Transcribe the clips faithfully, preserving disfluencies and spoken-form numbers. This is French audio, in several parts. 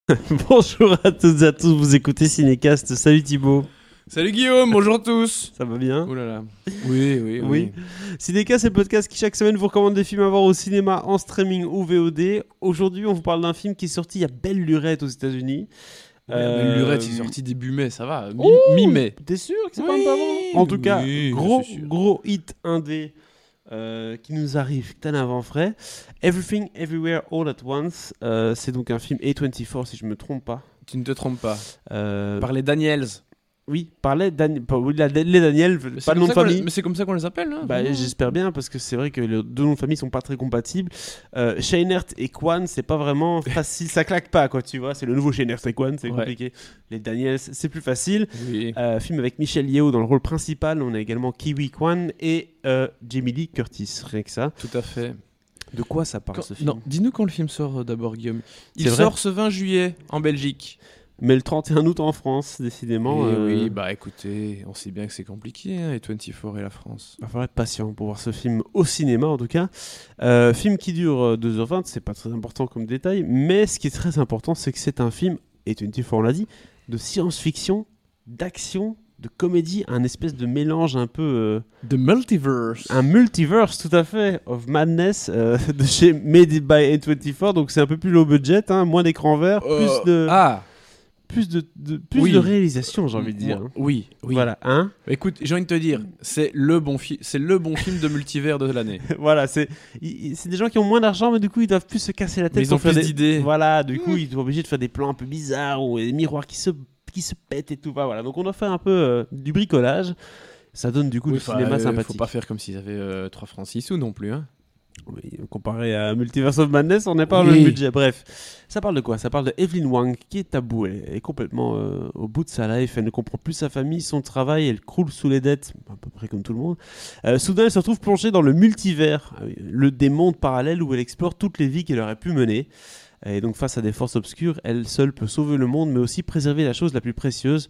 Bonjour à toutes et à tous, vous écoutez Cinécast. Salut Thibaut. Salut Guillaume, bonjour tous. Ça va bien? Ouh là là. Oui, oui, oui. Oui. Cinécast, c'est le podcast qui chaque semaine vous recommande des films à voir au cinéma, en streaming ou V O D. Aujourd'hui, on vous parle d'un film qui est sorti il y a belle lurette aux États-Unis. Ouais, euh... mais Lurette, il est sorti début mai, ça va. Mi- Ouh, mi-mai. T'es sûr que c'est oui, pas un peu avant? En tout cas, oui, gros, gros hit indé euh, qui nous arrive tel un vent frais. Everything, Everywhere, All at Once. Euh, c'est donc un film A vingt-quatre, si je me trompe pas. Tu ne te trompes pas. Euh... Par les Daniels. Oui, par les, Dan... pas, oui, la, les Daniels, mais pas de nom de famille. Mais c'est comme ça qu'on les appelle, hein, bah, j'espère bien, parce que c'est vrai que les deux noms de famille sont pas très compatibles. Euh, Scheinert et Kwan, c'est pas vraiment facile, ça claque pas, quoi, tu vois. C'est le nouveau Scheinert et Kwan, c'est ouais. compliqué. Les Daniels, c'est plus facile. Oui. Euh, film avec Michelle Yeoh dans le rôle principal. On a également Ki-Huy Kwan et euh, Jamie Lee Curtis, rien que ça. Tout à fait. De quoi ça parle, quand... ce film? Non, dis-nous quand le film sort euh, d'abord, Guillaume. Il c'est sort vrai ce vingt juillet en Belgique. Mais le trente et un août en France, décidément. Et euh... Oui, bah écoutez, on sait bien que c'est compliqué, hein, A vingt-quatre et la France. Il va falloir être patient pour voir ce film au cinéma, en tout cas. Euh, film qui dure deux heures vingt, c'est pas très important comme détail, mais ce qui est très important, c'est que c'est un film, A vingt-quatre, on l'a dit, de science-fiction, d'action, de comédie, un espèce de mélange un peu... Euh, The Multiverse. Un multiverse, tout à fait, of madness, euh, de chez Made by A vingt-quatre, donc c'est un peu plus low budget, hein, moins d'écran vert, euh, plus de... Ah Plus de, de, plus oui. de réalisation, j'ai envie de dire. Moi, oui, oui. Voilà, hein. Écoute, j'ai envie de te dire, c'est le bon, fi- c'est le bon film de multivers de l'année. Voilà, c'est, y, c'est des gens qui ont moins d'argent, mais du coup, ils doivent plus se casser la tête. Mais ils ont plus des... d'idées. Voilà, du coup, mmh. ils sont obligés de faire des plans un peu bizarres, ou des miroirs qui se, qui se pètent et tout. Voilà, donc on doit faire un peu euh, du bricolage. Ça donne du coup oui, du cinéma euh, sympathique. Faut pas faire comme s'ils avaient euh, trois francs six sous non plus, hein. Oui, comparé à Multiverse of Madness, on n'est pas oui. au même budget. Bref, ça parle de quoi? Ça parle de Evelyn Wang qui est tabou. Elle est complètement euh, au bout de sa life. Elle ne comprend plus sa famille, son travail. Elle croule sous les dettes, à peu près comme tout le monde. Euh, soudain, elle se retrouve plongée dans le multivers, le des mondes parallèles où elle explore toutes les vies qu'elle aurait pu mener. Et donc, face à des forces obscures, elle seule peut sauver le monde, mais aussi préserver la chose la plus précieuse,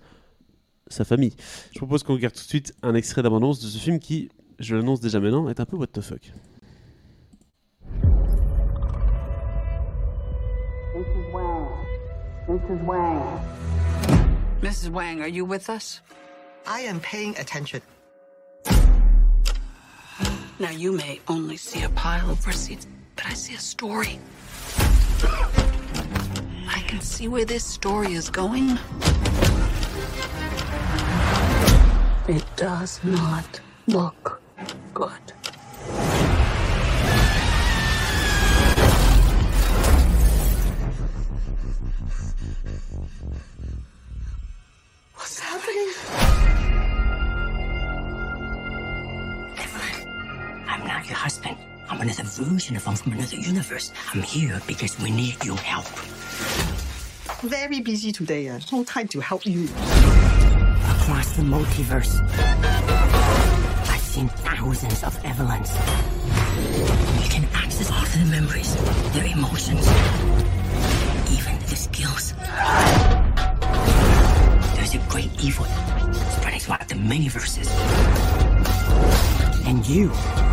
sa famille. Je propose qu'on regarde tout de suite un extrait d'abondance de ce film qui, je l'annonce déjà maintenant, est un peu what the fuck. Missus Wang. Missus Wang. Missus Wang, are you with us? I am paying attention. Now, you may only see a pile of receipts, but I see a story. I can see where this story is going. It does not look good. What's happening? Evelyn, I'm not your husband. I'm another version of him from another universe. I'm here because we need your help. Very busy today. Uh, no time to help you. Across the multiverse, I've seen thousands of Evelyns. You can access all of their memories, their emotions, even their skills. There's a great evil spreading throughout the many verses. And you.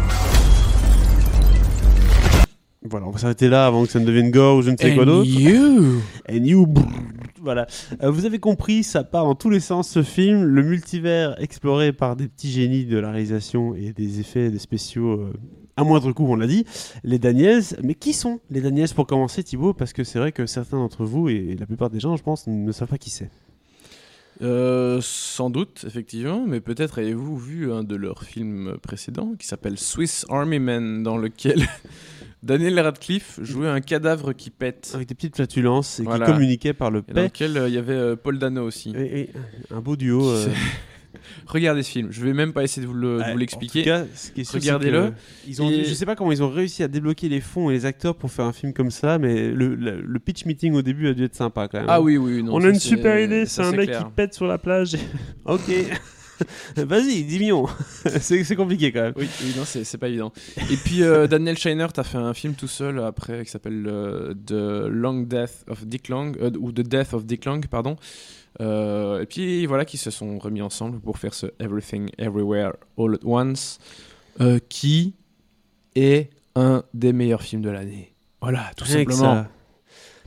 Voilà, on va s'arrêter là avant que ça ne devienne gore ou je ne sais And quoi d'autre. You. And you. Voilà. Euh, vous avez compris, ça part dans tous les sens ce film. Le multivers exploré par des petits génies de la réalisation et des effets des spéciaux euh, à moindre coût, on l'a dit. Les Daniels. Mais qui sont les Daniels pour commencer, Thibaut? Parce que c'est vrai que certains d'entre vous, et la plupart des gens, je pense, ne savent pas qui c'est. Euh, sans doute, effectivement, mais peut-être avez-vous vu un de leurs films précédents qui s'appelle Swiss Army Man, dans lequel Daniel Radcliffe jouait un cadavre qui pète. Avec des petites flatulences et voilà. Qui communiquait par le et paix. Dans lequel il euh, y avait euh, Paul Dano aussi. Et, et, un beau duo. Euh... Regardez ce film, je vais même pas essayer de vous, le, ouais, de vous l'expliquer. En tout cas, ce qui est sûr, regardez-le. Ils ont, et... Je sais pas comment ils ont réussi à débloquer les fonds et les acteurs pour faire un film comme ça, mais le, le, le pitch meeting au début a dû être sympa quand même. Ah oui, oui, non. On a une super idée, c'est un mec clair. qui pète sur la plage. Ok. Vas-y, dix millions. c'est, c'est compliqué quand même. Oui, oui non, c'est, c'est pas évident. Et puis euh, Daniel Scheinert a fait un film tout seul après qui s'appelle euh, The Long Death of Dick Long, euh, ou The Death of Dick Long, pardon. Euh, et puis voilà, qui se sont remis ensemble pour faire ce Everything Everywhere All at Once, euh, qui est un des meilleurs films de l'année. Voilà, tout Rien simplement.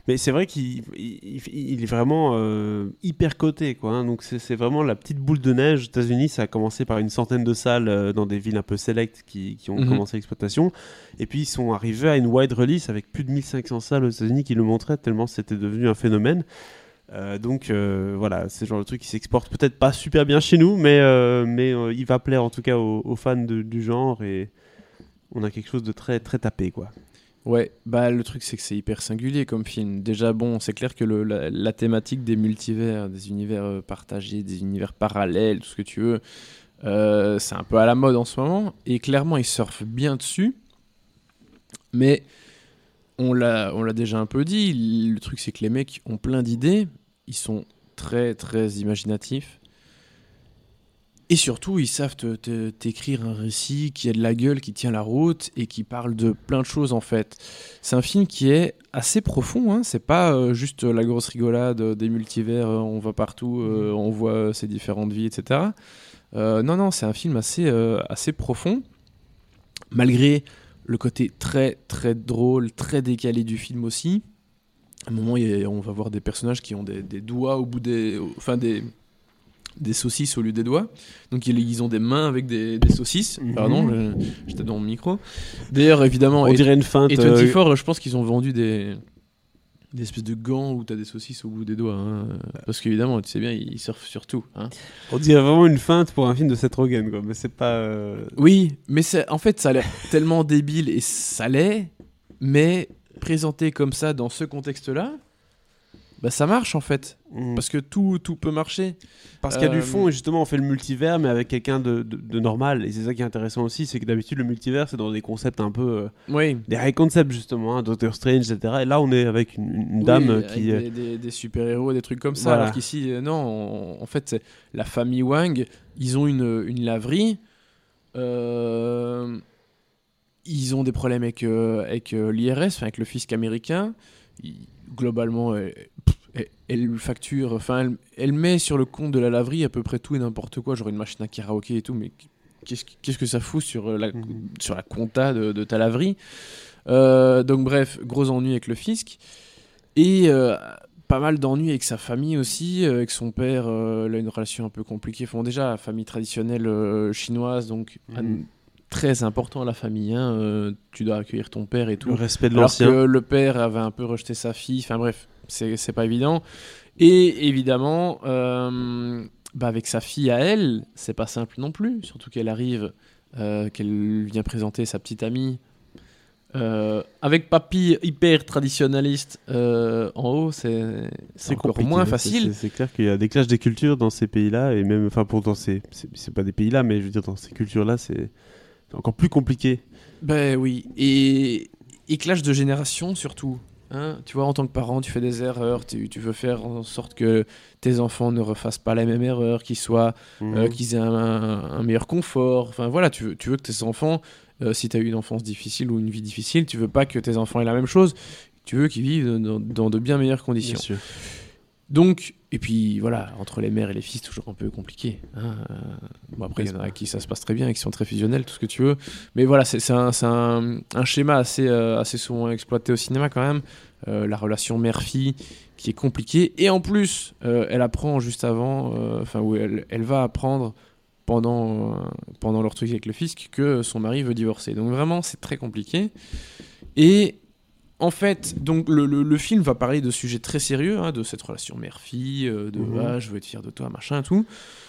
Mais c'est vrai qu'il il, il est vraiment euh, hyper coté, quoi. Hein. Donc c'est, c'est vraiment la petite boule de neige. Aux États-Unis, ça a commencé par une centaine de salles euh, dans des villes un peu sélectes qui, qui ont Mhm. commencé l'exploitation. Et puis ils sont arrivés à une wide release avec plus de mille cinq cents salles aux États-Unis qui le montraient tellement c'était devenu un phénomène. Euh, donc euh, voilà, c'est le genre de truc qui s'exporte peut-être pas super bien chez nous, mais, euh, mais euh, il va plaire en tout cas aux, aux fans de- du genre et on a quelque chose de très, très tapé, quoi. Ouais, bah le truc c'est que c'est hyper singulier comme film. Déjà bon, c'est clair que le, la, la thématique des multivers, des univers euh, partagés, des univers parallèles, tout ce que tu veux, euh, c'est un peu à la mode en ce moment. Et clairement, ils surfent bien dessus. Mais on l'a, on l'a déjà un peu dit, le truc c'est que les mecs ont plein d'idées, ils sont très très imaginatifs. Et surtout, ils savent te, te- t'écrire un récit qui a de la gueule, qui tient la route et qui parle de plein de choses en fait. C'est un film qui est assez profond, hein. C'est pas euh, juste la grosse rigolade euh, des multivers, euh, on va partout, euh, on voit euh, ces différentes vies, et cetera. Euh, non, non, c'est un film assez, euh, assez profond, malgré le côté très très drôle, très décalé du film aussi. À un moment, il y a- on va voir des personnages qui ont des, des doigts au bout des... au- Enfin, des des saucisses au lieu des doigts. Donc ils ils ont des mains avec des, des saucisses. Mhm. Pardon, je- j'étais dans le micro. D'ailleurs, évidemment, On et, dirait une feinte. et euh, vingt-quatre, je pense qu'ils ont vendu des, des espèces de gants où t'as des saucisses au bout des doigts. Hein. Parce qu'évidemment, tu sais bien, ils surfent sur tout. Hein. on dirait vraiment une feinte pour un film de Seth Rogen, quoi. Mais c'est pas. euh, Oui, mais c'est, en fait, ça a l'air tellement débile et ça l'est, mais présenté comme ça dans ce contexte-là, bah ça marche en fait. mm. Parce que tout, tout peut marcher. Parce qu'il y a Euh, du fond, et justement, on fait le multivers, mais avec quelqu'un de, de, de normal. Et c'est ça qui est intéressant aussi, c'est que d'habitude, le multivers, c'est dans des concepts un peu. euh, Oui. des high concepts, justement, hein, Doctor Strange, et cetera. Et là, on est avec une, une dame Oui, euh, qui. avec des, des- des super-héros, des trucs comme ça. Voilà. Alors qu'ici, euh, non, on- en fait, c'est la famille Wang, ils ont une, une laverie. euh, ils ont des problèmes avec, euh, avec euh, l'I R S, enfin, avec le fisc américain. Ils- globalement, elle, pff, elle- elle facture, enfin, elle, elle met sur le compte de la laverie à peu près tout et n'importe quoi, genre une machine à karaoké et tout, mais qu'est-ce, que- qu'est-ce que ça fout sur euh, la, Mhm. sur la compta de, de ta laverie. Euh, donc bref, gros ennui avec le fisc. Et euh, pas mal d'ennuis avec sa famille aussi, euh, avec son père, euh, il a une relation un peu compliquée. Bon, déjà, famille traditionnelle euh, chinoise, donc Mhm. un- très important la famille. Hein, euh, tu dois accueillir ton père et tout. Le respect de Alors l'ancien. que le père avait un peu rejeté sa fille. Enfin bref, c'est, c'est pas évident. Et évidemment, euh, bah avec sa fille à elle, c'est pas simple non plus. Surtout qu'elle arrive, euh, qu'elle vient présenter sa petite amie. Euh, avec papy hyper traditionnaliste euh, en haut, c'est, c'est, encore compliqué, moins c'est- facile. C'est, c'est clair qu'il y a des clashs des cultures dans ces pays-là, et même, enfin, pour dans ces, c'est, c'est pas des pays-là, mais je veux dire, dans ces cultures-là, c'est, c'est encore plus compliqué. Ben oui, et, et clash de génération surtout. Hein, tu vois, en tant que parent, tu fais des erreurs, tu, tu veux faire en sorte que tes enfants ne refassent pas la même erreur, qu'ils soient, Mhm. euh, qu'ils aient un, un- un meilleur confort. Enfin voilà, tu veux, tu veux que tes enfants, euh, si tu as eu une enfance difficile ou une vie difficile, tu veux pas que tes enfants aient la même chose. Tu veux qu'ils vivent dans, dans de bien meilleures Bien conditions. sûr. Donc, et puis voilà, entre les mères et les fils, toujours un peu compliqué. Hein. Euh, Bon, après, il y en a à qui ça se passe très bien et qui sont très fusionnels, tout ce que tu veux. Mais voilà, c'est, c'est, un, c'est un, un schéma assez, euh, assez souvent exploité au cinéma quand même. Euh, la relation mère-fille qui est compliquée. Et en plus, euh, elle apprend juste avant, euh, enfin, où elle, elle va apprendre pendant, euh, pendant leur truc avec le fisc que son mari veut divorcer. Donc vraiment, c'est très compliqué. Et en fait, donc le, le, le film va parler de sujets très sérieux, hein, de cette relation mère-fille, euh, de Mhm. ah, je veux être fier de toi, machin, tout,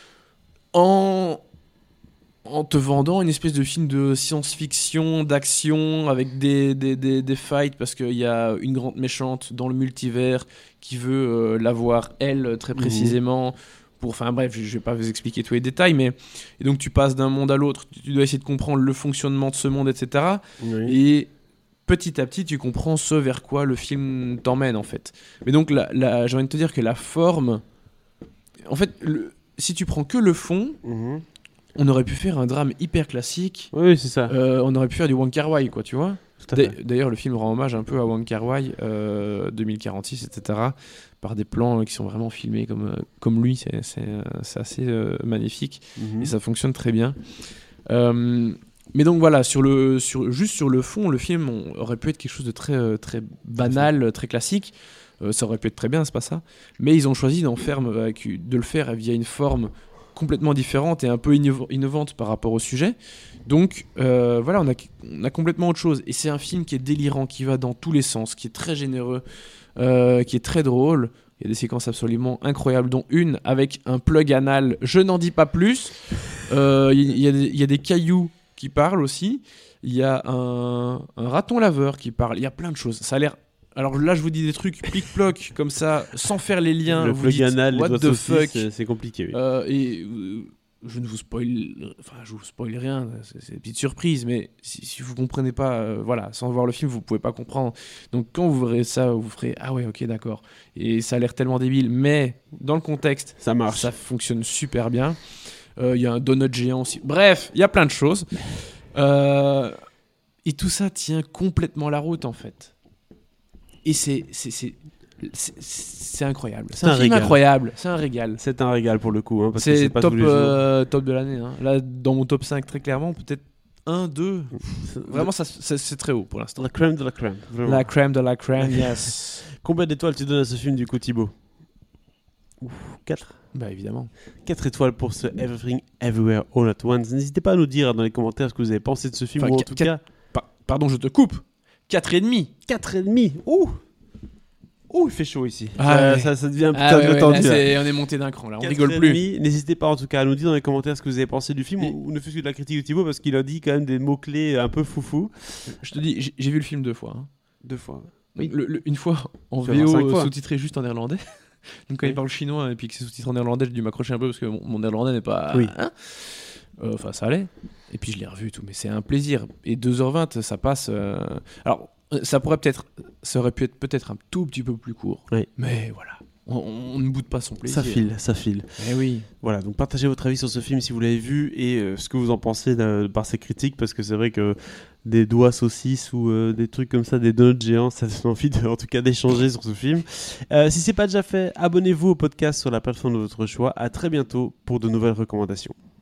en, en te vendant une espèce de film de science-fiction, d'action, avec des, des, des, des fights, parce qu'il y a une grande méchante dans le multivers qui veut euh, l'avoir, elle, très précisément. Pour, enfin bref, je, je vais pas vous expliquer tous les détails, mais et donc tu passes d'un monde à l'autre, tu, tu dois essayer de comprendre le fonctionnement de ce monde, et cetera. Oui. Et petit à petit, tu comprends ce vers quoi le film t'emmène, en fait. Mais donc, la, la, j'ai envie de te dire que la forme... En fait, le, si tu prends que le fond, Mhm. on aurait pu faire un drame hyper classique. Oui, c'est ça. Euh, on aurait pu faire du Wong Kar-wai, quoi, tu vois. Tout à D'a- fait. D'ailleurs, le film rend hommage un peu à Wong Kar-wai, euh, deux mille quarante-six, et cetera, par des plans euh, qui sont vraiment filmés comme, euh, comme lui. C'est, c'est, euh, c'est assez euh, magnifique. Mhm. Et ça fonctionne très bien. Euh, mais donc voilà, sur le, sur, juste sur le fond, le film on- aurait pu être quelque chose de très, euh, très banal, très classique. Euh, ça aurait pu être très bien, c'est pas ça. Mais ils ont choisi d'en faire, avec, de le faire via une forme complètement différente et un peu innov- innovante par rapport au sujet. Donc euh, voilà, on a, on a complètement autre chose. Et c'est un film qui est délirant, qui va dans tous les sens, qui est très généreux, euh, qui est très drôle. Il y a des séquences absolument incroyables, dont une avec un plug anal. Je n'en dis pas plus. Euh, Il y, y, a des- il y a des cailloux qui parlent aussi. Il y a un, un raton laveur qui parle. Il y a plein de choses. Ça a l'air... Alors là, je vous dis des trucs plic-ploc comme ça, sans faire les liens. Le vous plug dites, anal, les what doigts the saucisses, fuck. c'est- c'est compliqué. Oui. Euh, et euh, je ne vous spoil, enfin je vous spoil rien, c'est, c'est des petites surprises, mais si, si vous comprenez pas, euh, voilà, sans voir le film, vous pouvez pas comprendre. Donc quand vous verrez ça, vous ferez ah ouais, ok, d'accord. Et ça a l'air tellement débile, mais dans le contexte, Ça marche. ça fonctionne super bien. Il euh, y a un donut géant aussi. Bref, il y a plein de choses. Euh, et tout ça tient complètement la route en fait. Et c'est c'est c'est c'est, c'est incroyable. C'est, C'est un, un film régal. incroyable. C'est un régal. C'est un régal pour le coup. Hein, parce que C'est, c'est pas top, tous les jours. euh, top de l'année. Hein. Là, dans mon top cinq, très clairement, peut-être un, deux. Vraiment, ça, c'est, c'est très haut pour l'instant. La crème de la crème. Vraiment. La crème de la crème, yes. Combien d'étoiles tu donnes à ce film du coup, Thibaut? quatre. Bah, évidemment. quatre étoiles pour ce Everything Everywhere All at Once. N'hésitez pas à nous dire dans les commentaires ce que vous avez pensé de ce film. Enfin, ou en qu- tout quatre- cas, Pa- pardon, je te coupe. quatre et demi. quatre et demi. Ouh Ouh, il fait chaud ici. Ah ça, ouais. ça, ça devient un Ah putain ouais, de ouais, tendu. là, là. c'est- on est monté d'un cran là, on quatre rigole et plus. demi. N'hésitez pas en tout cas à nous dire dans les commentaires ce que vous avez pensé du film Et- ou, ou ne fût-ce que de la critique de Thibaut parce qu'il a dit quand même des mots-clés un peu foufou. Je te dis, j'ai, j'ai vu le film deux fois. Hein. Deux fois. Donc, le- le- une fois en Tu vas voir V O cinq fois. euh, sous-titré juste en néerlandais. Donc quand Oui. il parle chinois et puis que c'est sous-titré en néerlandais, j'ai dû m'accrocher un peu parce que mon, mon néerlandais n'est pas... Oui. hein. Euh, Enfin, ça allait. Et puis je l'ai revu et tout, mais c'est un plaisir. Et deux heures vingt, ça passe... euh, Alors, euh, ça pourrait peut-être... Ça aurait pu être peut-être un tout petit peu plus court. Oui. Mais voilà. On, on ne boude pas son plaisir. Ça file, ça file. Eh oui. Voilà, donc partagez votre avis sur ce film si vous l'avez vu et euh, ce que vous en pensez de- par ces critiques parce que c'est vrai que des doigts saucisses ou euh, des trucs comme ça, des donuts géants, ça donne envie de, en tout cas d'échanger sur ce film. Euh, si c'est pas déjà fait, abonnez-vous au podcast sur la plateforme de votre choix. À très bientôt pour de nouvelles recommandations.